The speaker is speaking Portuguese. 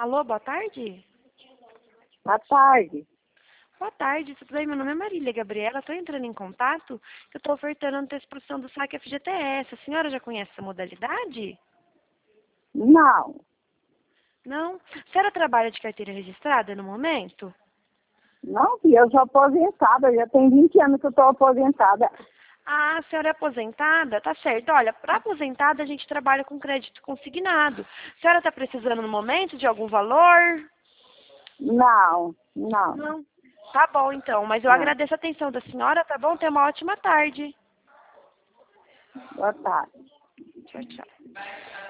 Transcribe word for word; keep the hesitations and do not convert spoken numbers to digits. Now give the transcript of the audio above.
Alô, boa tarde? Boa tarde. Boa tarde, tudo bem? Meu nome é Marília Gabriela, estou entrando em contato, eu estou ofertando antecipação do saque F G T S. A senhora já conhece essa modalidade? Não, Não? A senhora trabalha de carteira registrada no momento? não, filha, eu sou aposentada, já tem vinte anos que eu estou aposentada. Ah, a senhora é aposentada? Tá certo. Olha, para aposentada a gente trabalha com crédito consignado. A senhora está precisando no momento de algum valor? Não, não, Não. Tá bom, então. Mas eu não. agradeço a atenção da senhora, tá bom? Tenha uma ótima tarde. Boa tarde. Tchau, tchau.